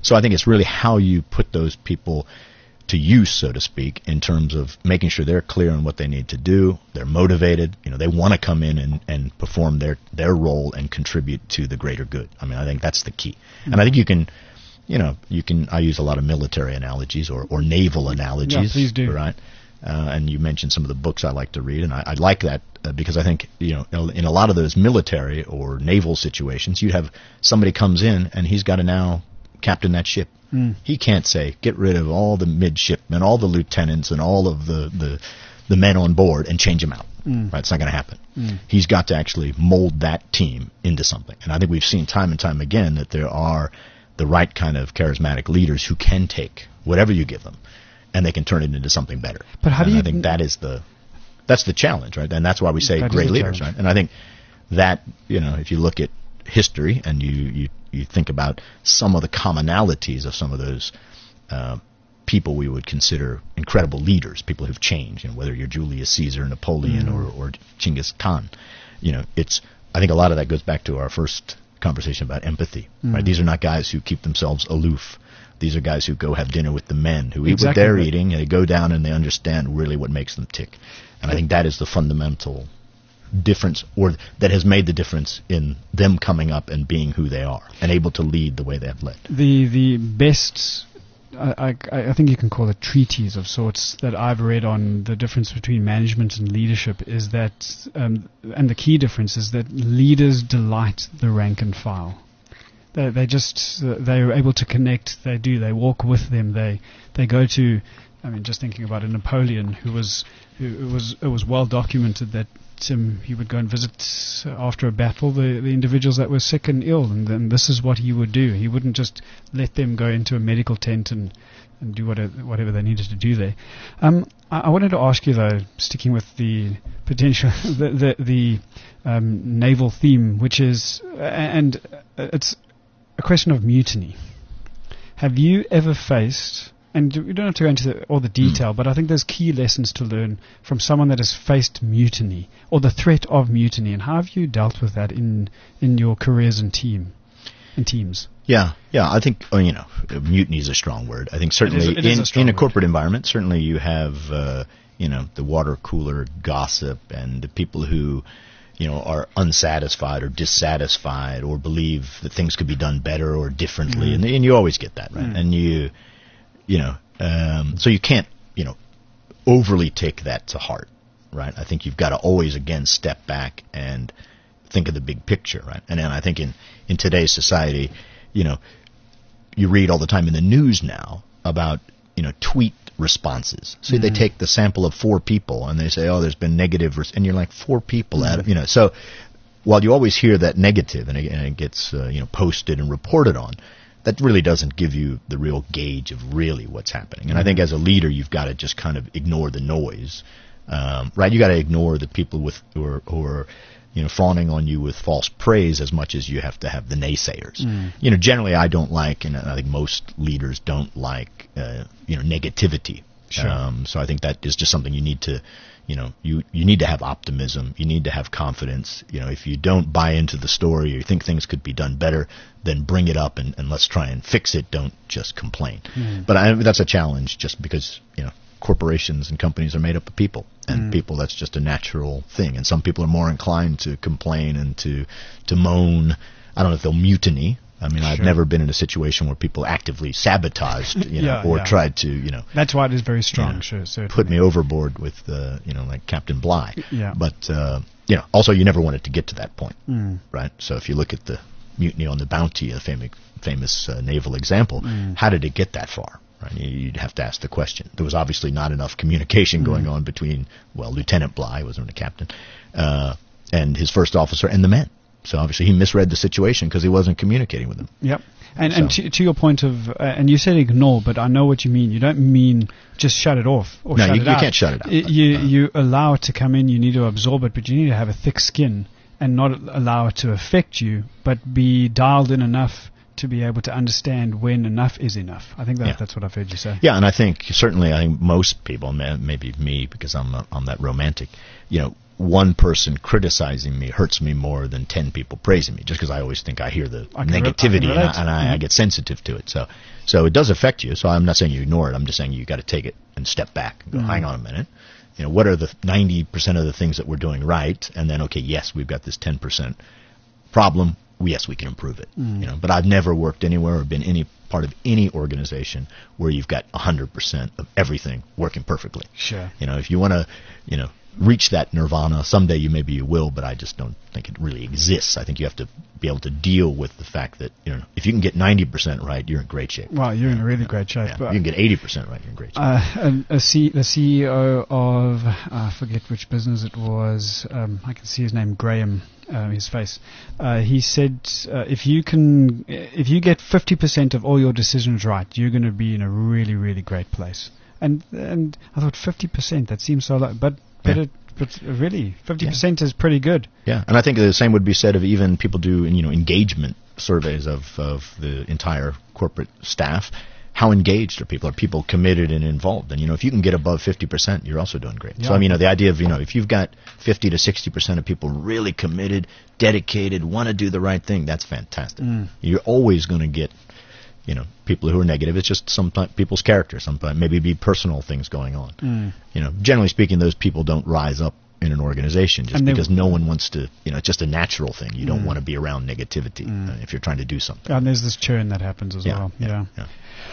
So I think it's really how you put those people to use, so to speak, in terms of making sure they're clear on what they need to do, they're motivated, you know, they want to come in and, and perform their, their role and contribute to the greater good. I mean, I think that's the key. Mm-hmm. And I think you can, you know, you can, I use a lot of military analogies or, or naval analogies. Yeah, please do. Right? Uh, and you mentioned some of the books I like to read, and I, I like that uh, because I think, you know, in a lot of those military or naval situations, you have somebody comes in and he's got to now captain that ship. Mm. He can't say, get rid of all the midshipmen, all the lieutenants, and all of the, the, the men on board and change them out. Mm. Right? It's not going to happen. Mm. He's got to actually mold that team into something. And I think we've seen time and time again that there are the right kind of charismatic leaders who can take whatever you give them and they can turn it into something better. But how and do you I think that is the that's the challenge, right? And that's why we say that great leaders, challenge. right? And I think that, you know, if you look at history and you, you, you think about some of the commonalities of some of those uh, people we would consider incredible leaders, people who've changed, you know, whether you're Julius Caesar, Napoleon, mm. or, or Genghis Khan, you know, it's, I think a lot of that goes back to our first conversation about empathy, mm. right? These are not guys who keep themselves aloof. These are guys who go have dinner with the men, who eat exactly. what they're eating, and they go down and they understand really what makes them tick. And I think that is the fundamental difference, or that has made the difference in them coming up and being who they are and able to lead the way they have led. The the best, I, I, I think you can call it treatise of sorts, that I've read on the difference between management and leadership is that, um, and the key difference is that leaders delight the rank and file. They, they just, uh, they're able to connect, they do, they walk with them, they, they go to, I mean, just thinking about a Napoleon who was, who it was, it was well documented that um, he would go and visit uh, after a battle the, the individuals that were sick and ill, and then this is what he would do. He wouldn't just let them go into a medical tent and, and do whatever, whatever they needed to do there. Um, I, I wanted to ask you though, sticking with the potential, the the, the um, naval theme, which is, uh, and uh, it's a question of mutiny. Have you ever faced, and you don't have to go into the, all the detail, mm. but I think there's key lessons to learn from someone that has faced mutiny or the threat of mutiny, and how have you dealt with that in in your careers and team and teams? Yeah, yeah. I think oh, you know, mutiny is a strong word. I think certainly it is, it is in a in a corporate word. environment, certainly you have uh, you know, the water cooler gossip and the people who, you know, are unsatisfied or dissatisfied or believe that things could be done better or differently, mm. and, and you always get that, right? Mm. And you, you know, um, so you can't, you know, overly take that to heart, right? I think you've got to always again step back and think of the big picture, right? And then I think in in today's society, you know, you read all the time in the news now about, you know, tweet responses. So mm-hmm. they take the sample of four people and they say, oh, there's been negative, res-, and you're like, four people mm-hmm. out of, you know. So while you always hear that negative and it, and it gets, uh, you know, posted and reported on, that really doesn't give you the real gauge of really what's happening. And mm-hmm. I think as a leader, you've got to just kind of ignore the noise, um, right? You got to ignore the people with who are, who are, you know, fawning on you with false praise as much as you have to have the naysayers. Mm. You know, generally I don't like, and I think most leaders don't like, uh, you know, negativity. Sure. Um, so I think that is just something you need to, you know, you, you need to have optimism. You need to have confidence. You know, if you don't buy into the story or you think things could be done better, then bring it up and, and let's try and fix it. Don't just complain. Mm. But I, that's a challenge just because, you know, corporations and companies are made up of people, and mm. people, that's just a natural thing. And some people are more inclined to complain and to to moan. I don't know if they'll mutiny. I mean, sure. I've never been in a situation where people actively sabotaged, you know, yeah, or yeah. tried to, you know. That's why it is very strong. You know, sure, certainly. Put me overboard with, uh, you know, like Captain Bligh. Yeah. But uh, you know, also you never want it to get to that point, mm. right? So if you look at the mutiny on the Bounty, a famous famous uh, naval example, mm. how did it get that far? Right? You'd have to ask the question. There was obviously not enough communication going mm. on between, well, Lieutenant Bligh, wasn't a captain, uh, and his first officer and the men. So obviously he misread the situation because he wasn't communicating with them. Yep. And so. and to, to your point of, uh, and you said ignore, but I know what you mean. You don't mean just shut it off or no, shut you, it you out. can't shut it out. It, you, uh, you allow it to come in, you need to absorb it, but you need to have a thick skin and not allow it to affect you, but be dialed in enough to be able to understand when enough is enough. I think that, yeah. that's what I've heard you say. Yeah, and I think certainly I think most people, maybe me because I'm a, I'm that romantic, you know, one person criticizing me hurts me more than ten people praising me, just because I always think I hear the I can re- negativity I can and, I, relate. and I, Mhm. I get sensitive to it. So, so it does affect you. So I'm not saying you ignore it. I'm just saying you got to take it and step back and go, Mm. hang on a minute. You know, what are the ninety percent of the things that we're doing right? And then, okay, yes, we've got this ten percent problem. Yes, we can improve it. Mm. You know, but I've never worked anywhere or been any part of any organization where you've got one hundred percent of everything working perfectly. Sure. You know, if you want to, you know, reach that nirvana, someday you maybe you will, but I just don't think it really exists. I think you have to be able to deal with the fact that, you know, if you can get ninety percent right, you're in great shape. Well, you're in really great shape. Yeah. If but- you can get eighty percent right, you're in great shape. Uh, a, a C, the C E O of, I forget which business it was, um, I can see his name, Graham, um, his face. Uh, he said, uh, if you can, if you get fifty percent of all your decisions right, you're going to be in a really, really great place. And and I thought fifty percent, that seems so low, but but, Yeah. it, but really, fifty percent is pretty good. Yeah, and I think the same would be said of even people do, you know, engagement surveys of, of the entire corporate staff. How engaged are people? Are people committed and involved? And, you know, if you can get above fifty percent, you're also doing great. Yeah. So, I mean, you know, the idea of, you know, if you've got fifty to sixty percent of people really committed, dedicated, want to do the right thing, that's fantastic. Mm. You're always going to get, you know, people who are negative. It's just sometimes people's character. Sometimes maybe be personal things going on. Mm. You know, generally speaking, those people don't rise up in an organization just And they because w- no one wants to, you know, it's just a natural thing. You don't Mm. want to be around negativity Mm. uh, if you're trying to do something. And there's this churn that happens as Yeah, well. yeah, Yeah. yeah.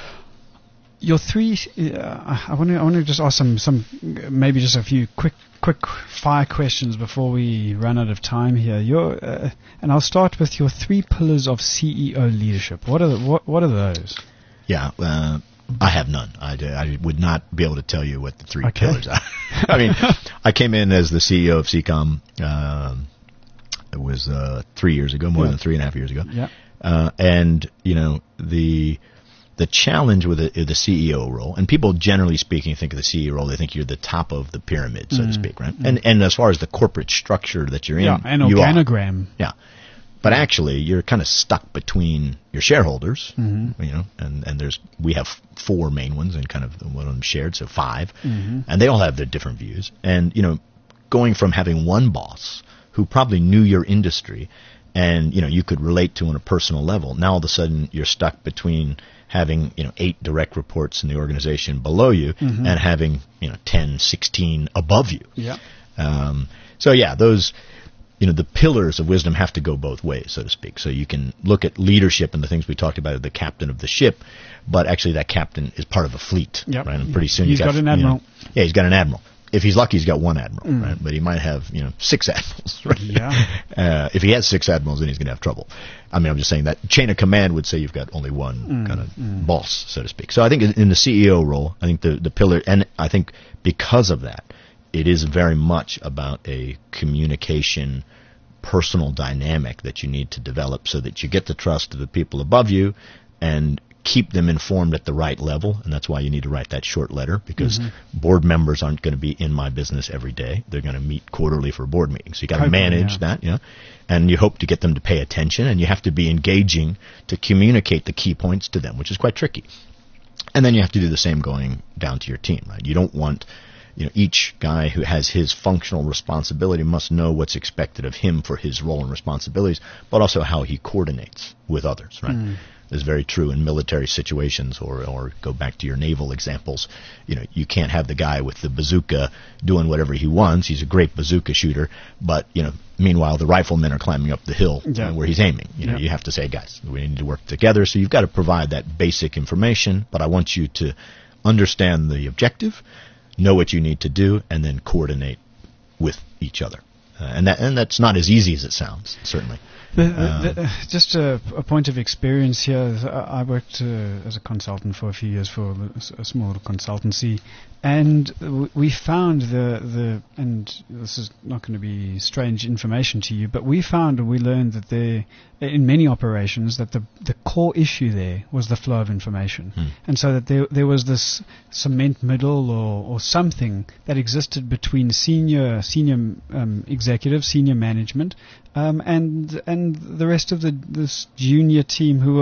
Your three, uh, I want to, I want to just ask some, some, maybe just a few quick, quick fire questions before we run out of time here. Your, uh, and I'll start with your three pillars of C E O leadership. What are the, what, what are those? Yeah, uh, I have none. I, d- I would not be able to tell you what the three Okay. pillars are. I mean, I came in as the C E O of C COM. Um, it was uh, three years ago, more Yeah. than three and a half years ago. Yeah. Uh, and you know the the challenge with the, the C E O role, and people generally speaking think of the C E O role, they think you're the top of the pyramid, so to Mm, speak, right? And and as far as the corporate structure that you're in, Yeah, an you are. organogram. Yeah. But actually, you're kind of stuck between your shareholders, Mhm. you know, and, and there's we have four main ones and kind of one of them shared, so five, Mhm. and they all have their different views. And you know, going from having one boss who probably knew your industry, and you know you could relate to on a personal level, now all of a sudden you're stuck between having you know eight direct reports in the organization below you Mhm. and having you know ten, sixteen above you. Yeah. Um, so yeah, those, you know, the pillars of wisdom have to go both ways, so to speak. So you can look at leadership and the things we talked about, the captain of the ship, but actually that captain is part of a fleet, Yep. right? And pretty soon He's you got an you know- admiral. yeah, he's got an admiral. If he's lucky, he's got one admiral, Mm. right? But he might have, you know, six admirals, right? Yeah. Uh, if he has six admirals, then he's going to have trouble. I mean, I'm just saying that chain of command would say you've got only one Mm, kind of mm. boss, so to speak. So I think in in the C E O role, I think the, the pillar, and I think because of that, it is very much about a communication, personal dynamic that you need to develop so that you get the trust of the people above you and keep them informed at the right level. And that's why you need to write that short letter, because Mm-hmm. board members aren't going to be in my business every day. They're going to meet quarterly for board meetings. So you got to Hopefully, manage yeah. that, you know, and you hope to get them to pay attention, and you have to be engaging to communicate the key points to them, which is quite tricky. And then you have to do the same going down to your team, right? You don't want, you know, each guy who has his functional responsibility must know what's expected of him for his role and responsibilities, but also how he coordinates with others, right? Mm. This is very true in military situations, or, or go back to your naval examples. You know, you can't have the guy with the bazooka doing whatever he wants. He's a great bazooka shooter, but, you know, meanwhile, the riflemen are climbing up the hill Yeah. uh, where he's aiming. You know, Yeah. you have to say, guys, we need to work together. So you've got to provide that basic information, but I want you to understand the objective, know what you need to do, and then coordinate with each other. Uh, and that and that's not as easy as it sounds, certainly. The, the, the, just a, a point of experience here. I I worked uh, as a consultant for a few years for a, s- a small consultancy, and w- we found the the and this is not going to be strange information to you, but we found and we learned that there, in many operations, that the the core issue there was the flow of information, Hmm. and so that there there was this cement middle or, or something that existed between senior senior um, executives, senior management, um, and and the rest of the this junior team who were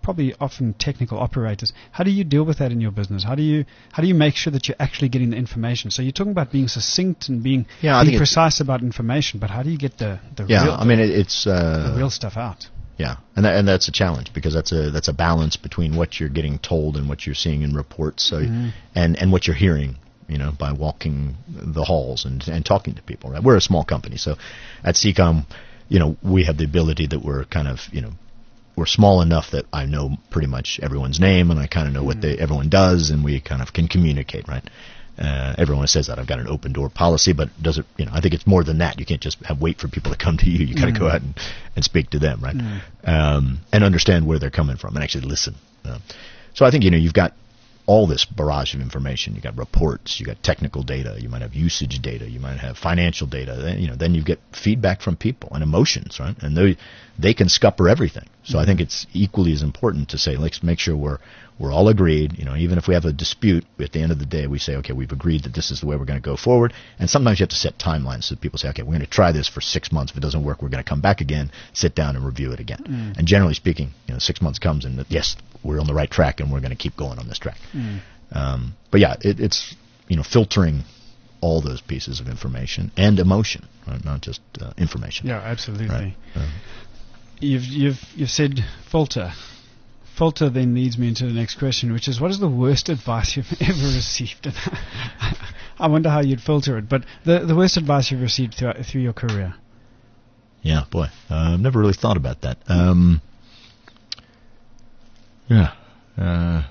probably often technical operators. How do you deal with that in your business? How do you how do you make sure that you're actually getting the information? So you're talking about being succinct and being, Yeah, I being think it's- precise about information, but how do you get the the Yeah, real I mean, it, it's the uh, real stuff out? yeah, and that, and that's a challenge because that's a that's a balance between what you're getting told and what you're seeing in reports, so and and what you're hearing, you know, by walking the halls and and talking to people. Right, we're a small company, so at C COM, you know, we have the ability that we're kind of, you know, we're small enough that I know pretty much everyone's name and I kind of know what they, everyone does, and we kind of can communicate, right? Uh, everyone says that I've got an open door policy, but does it, you know, I think it's more than that. You can't just have wait for people to come to you. You got to go out and, and speak to them, right? Um, and understand where they're coming from and actually listen. Uh, so I think, you know, you've got all this barrage of information. You got reports, you got technical data, you might have usage data, you might have financial data. Then, you know, then you get feedback from people and emotions, right? And they they can scupper everything. So I think it's equally as important to say, let's make sure we're we're all agreed. You know, even if we have a dispute, at the end of the day, we say, okay, we've agreed that this is the way we're going to go forward. And sometimes you have to set timelines so people say, okay, we're going to try this for six months. If it doesn't work, we're going to come back again, sit down, and review it again. Mm. And generally speaking, you know, six months comes and yes, we're on the right track, and we're going to keep going on this track. Mm. Um, but yeah, it, it's, you know, filtering all those pieces of information and emotion, right? Not just uh, information. Yeah, absolutely. Right? Um, You've you've you've said filter. Filter then leads me into the next question, which is, what is the worst advice you've ever received? I wonder how you'd filter it, but the the worst advice you've received through through your career. Yeah, boy, uh, I've never really thought about that. Um, yeah, uh,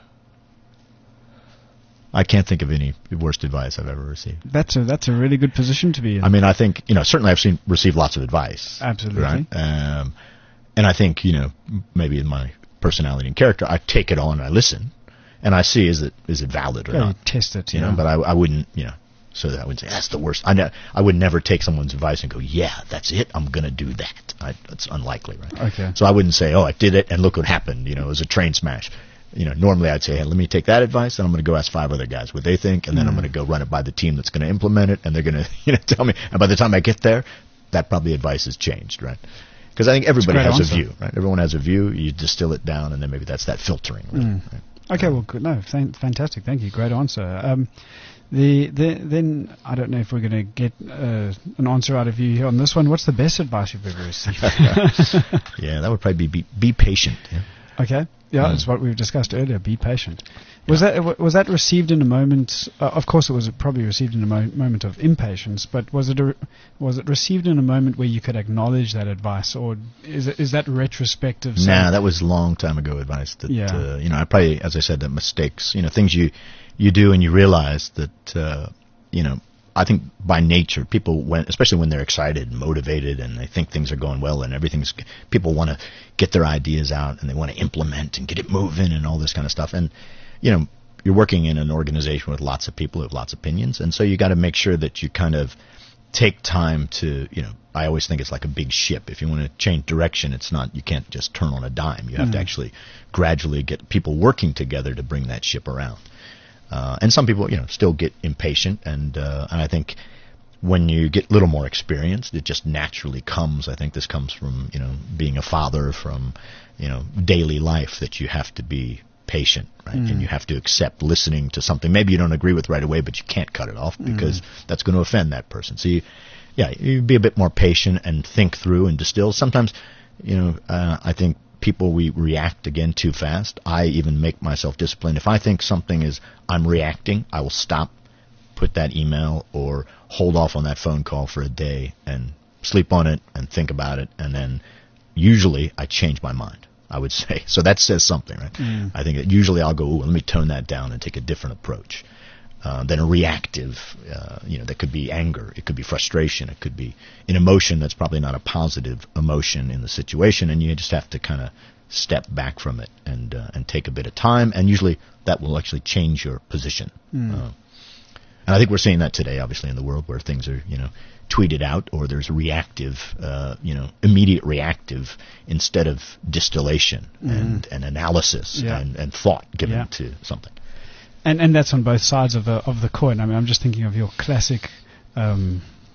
I can't think of any worst advice I've ever received. That's a that's a really good position to be in. I mean, I think, you know, certainly I've seen received lots of advice. Absolutely. Right? Um, and I think, you know, maybe in my personality and character, I take it on and I listen, and I see, is it is it valid or yeah, not? Test it, you yeah. know. But I, I wouldn't, you know, so that I wouldn't say that's the worst. I ne- I would never take someone's advice and go, yeah, that's it, I'm going to do that. I, that's unlikely, right? Okay. So I wouldn't say, oh, I did it and look what happened. You know, it was a train smash. You know, normally I'd say, hey, let me take that advice, and I'm going to go ask five other guys what they think, and then mm. I'm going to go run it by the team that's going to implement it, and they're going to, you know, tell me. And by the time I get there, that probably advice has changed, right? Because I think everybody has answer. a view, right? Everyone has a view. You distill it down, and then maybe that's that filtering. Really, mm. right? Okay, well, good. No, th- fantastic. Thank you. Great answer. Um, the, the then I don't know if we're going to get uh, an answer out of you here on this one. What's the best advice you've ever received? Yeah, that would probably be be, be patient. Yeah? Okay. Yeah, Mm. that's what we've discussed earlier. Be patient. Was yeah. that was that received in a moment? Uh, of course, it was probably received in a mo- moment of impatience. But was it a, was it received in a moment where you could acknowledge that advice, or is it, is that retrospective? Nah, that was a long time ago advice. That yeah. uh, you know, I probably, as I said, that mistakes. You know, things you you do and you realize that uh, you know. I think by nature, people, when, especially when they're excited and motivated and they think things are going well and everything's, people want to get their ideas out and they want to implement and get it moving and all this kind of stuff. And, you know, you're working in an organization with lots of people who have lots of opinions. And so you got to make sure that you kind of take time to, you know, I always think it's like a big ship. If you want to change direction, it's not, you can't just turn on a dime. You have mm. to actually gradually get people working together to bring that ship around. Uh, and some people, you know, still get impatient, and uh, and I think when you get a little more experienced, it just naturally comes. I think this comes from, you know, being a father, from, you know, daily life, that you have to be patient, right? Mm. And you have to accept listening to something maybe you don't agree with right away, but you can't cut it off because mm. that's going to offend that person. So you, yeah, you be a bit more patient and think through and distill. Sometimes, you know, uh, I think. People, we react again too fast. I even make myself disciplined. If I think something is, I'm reacting, I will stop, put that email, or hold off on that phone call for a day and sleep on it and think about it. And then usually I change my mind, I would say. So that says something, right? Mm. I think that usually I'll go, ooh, let me tone that down and take a different approach. Uh, than a reactive, uh, you know, that could be anger, it could be frustration, it could be an emotion that's probably not a positive emotion in the situation, and you just have to kind of step back from it and uh, and take a bit of time, and usually that will actually change your position. Mm. Uh, and I think we're seeing that today, obviously, in the world where things are, you know, tweeted out, or there's reactive, uh, you know, immediate reactive instead of distillation mm. and, and analysis yeah. and, and thought given yeah. to something. And and that's on both sides of the of the coin. I mean, I'm just thinking of your classic um,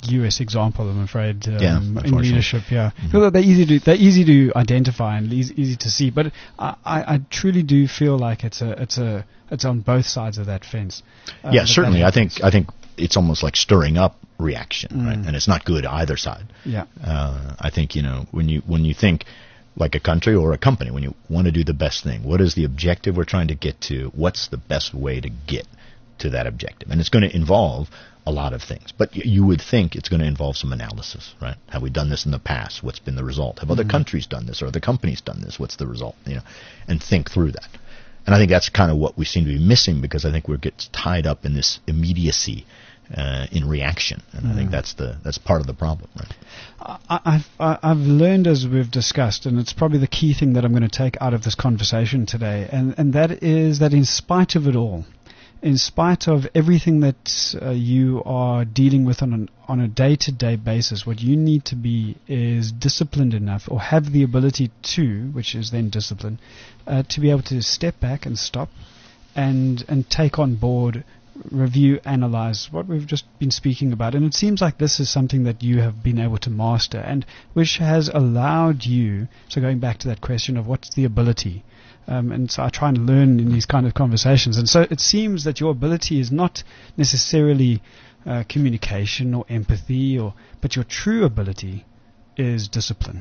U S example, I'm afraid, um, Yeah, in unfortunately. leadership. Yeah, Mm-hmm. well, they're easy to they're easy to identify and easy, easy to see. But I, I, I truly do feel like it's a it's a it's on both sides of that fence. uh, Yeah, that certainly. that I think happens. I think it's almost like stirring up reaction, Mm. right? And it's not good either side. Yeah. Uh, I think you know when you when you think like a country or a company, when you want to do the best thing, what is the objective we're trying to get to? What's the best way to get to that objective? And it's going to involve a lot of things, but y- you would think it's going to involve some analysis, right? Have we done this in the past? What's been the result? Have other countries done this, or other companies done this? What's the result? You know, and think through that. And I think that's kind of what we seem to be missing, because I think we get tied up in this immediacy uh, in reaction, and I think that's the that's part of the problem, right? I, I've I- I've learned, as we've discussed, and it's probably the key thing that I'm going to take out of this conversation today, and and that is that in spite of it all, in spite of everything that uh, you are dealing with on an, on a day-to-day basis, what you need to be is disciplined enough, or have the ability to, which is then discipline, uh, to be able to step back and stop, and and take on board, review, analyze what we've just been speaking about. And it seems like this is something that you have been able to master, and which has allowed you, so going back to that question of what's the ability, um, and so I try and learn in these kind of conversations, and so it seems that your ability is not necessarily uh, communication or empathy, or but your true ability is discipline.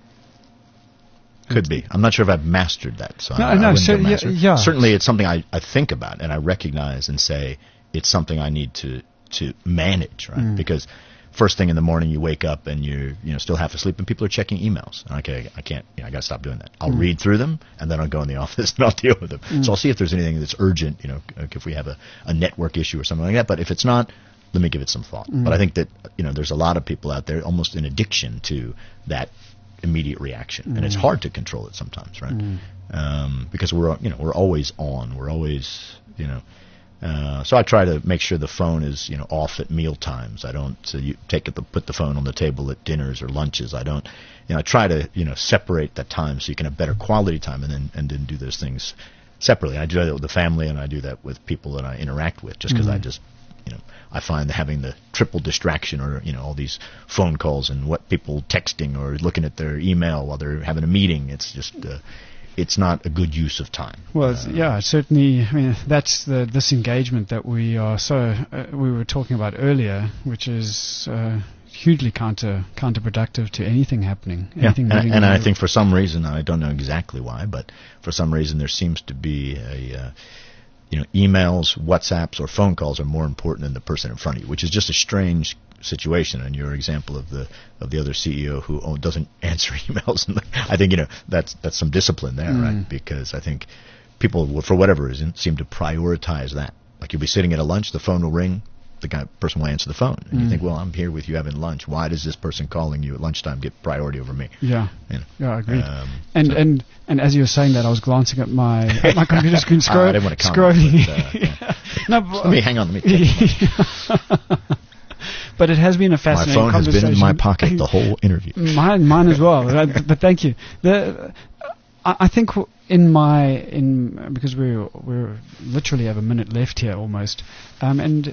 Could be. I'm not sure if I've mastered that. So No, I, I no, wouldn't so, go yeah, master. yeah. Certainly, it's something I, I think about and I recognize and say it's something I need to to manage, right? Mm. Because first thing in the morning you wake up and you're you know still half asleep and people are checking emails. And okay, I can't. You know, I got to stop doing that. I'll Mm. read through them and then I'll go in the office and I'll deal with them. Mm. So I'll see if there's anything that's urgent. You know, like if we have a, a network issue or something like that. But if it's not, let me give it some thought. Mm. But I think that you know there's a lot of people out there almost in addiction to that immediate reaction, and it's Mm. hard to control it sometimes, right? Mm. Um, because we're you know we're always on, we're always you know. Uh, so I try to make sure the phone is you know off at meal times. I don't uh, you take it, the, put the phone on the table at dinners or lunches. I don't, you know, I try to you know separate that time so you can have better quality time, and then and then do those things separately. I do that with the family, and I do that with people that I interact with, just because Mhm. I just you know I find that having the triple distraction, or you know all these phone calls and what people texting or looking at their email while they're having a meeting, it's just uh, it's not a good use of time. Well, it's, Uh, yeah, certainly. I mean, that's the disengagement that we are so uh, we were talking about earlier, which is uh, hugely counter counterproductive to anything happening. Yeah, Anything and, moving and I forward. think for some reason, I don't know exactly why, but for some reason there seems to be a, uh, you know, emails, WhatsApps, or phone calls are more important than the person in front of you, which is just a strange situation. And your example of the of the other C E O who oh, doesn't answer emails, and I think you know that's that's some discipline there, Mm. right? Because I think people, will, for whatever reason, seem to prioritize that. Like you'll be sitting at a lunch, the phone will ring. The guy, person will answer the phone, and you Mm. think, "Well, I'm here with you having lunch. Why does this person calling you at lunchtime get priority over me?" Yeah, You know. yeah, I agree. Um, and so- and and as you were saying that, I was glancing at my at my computer screen, scroll, I didn't want to comment, scrolling. but, uh, yeah. No, but, Let me hang on. Let me. Take but it has been a my fascinating phone has conversation. been in my pocket the whole interview. Mine, mine as well. Right? But thank you. The, I, I think w- in my in because we're we're literally have a minute left here almost, um, and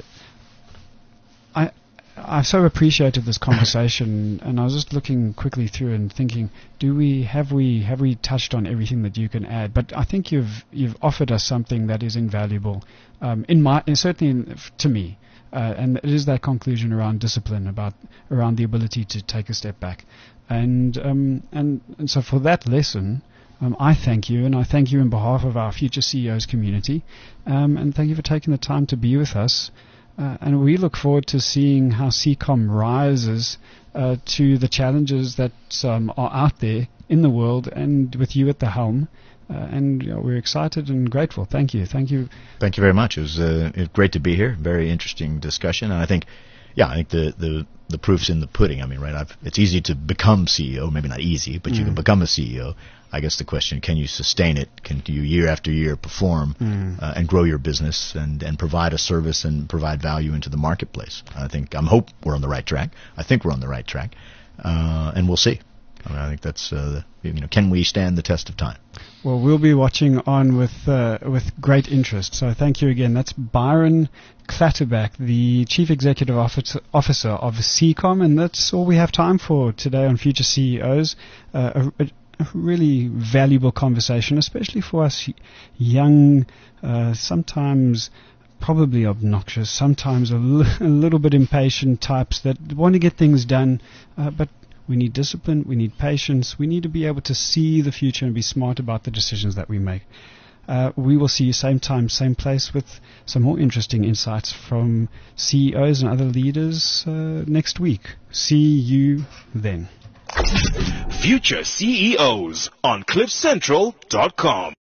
I I so appreciated this conversation, and I was just looking quickly through and thinking, do we have we have we touched on everything that you can add? But I think you've you've offered us something that is invaluable, um, in my and certainly in, f- to me. Uh, and it is that conclusion around discipline, about around the ability to take a step back, and um, and and so for that lesson, um, I thank you, and I thank you in behalf of our future C E Os community, um, and thank you for taking the time to be with us, uh, and we look forward to seeing how C COM rises uh, to the challenges that um, are out there in the world, and with you at the helm. Uh, and you know, we're excited and grateful. Thank you. Thank you. Thank you very much. It was, uh, it was great to be here. Very interesting discussion, and I think, yeah, I think the the, the proof's in the pudding. I mean, right? I've, it's easy to become C E O. Maybe not easy, but you Mm. can become a C E O. I guess the question: can you sustain it? Can you year after year perform Mm. uh, and grow your business and and provide a service and provide value into the marketplace? I think I'm hope we're on the right track. I think we're on the right track, uh, and we'll see. I mean, I think that's uh, you know, can we stand the test of time? Well, we'll be watching on with uh, with great interest. So thank you again. That's Byron Clatterback, the Chief Executive Officer, officer of SEACOM, and that's all we have time for today on Future C E Os. Uh, a, a really valuable conversation, especially for us young, uh, sometimes probably obnoxious, sometimes a, l- a little bit impatient types that want to get things done, uh, but we need discipline, we need patience, we need to be able to see the future and be smart about the decisions that we make. Uh, we will see you same time, same place with some more interesting insights from C E Os and other leaders uh, next week. See you then. Future C E Os on cliff central dot com.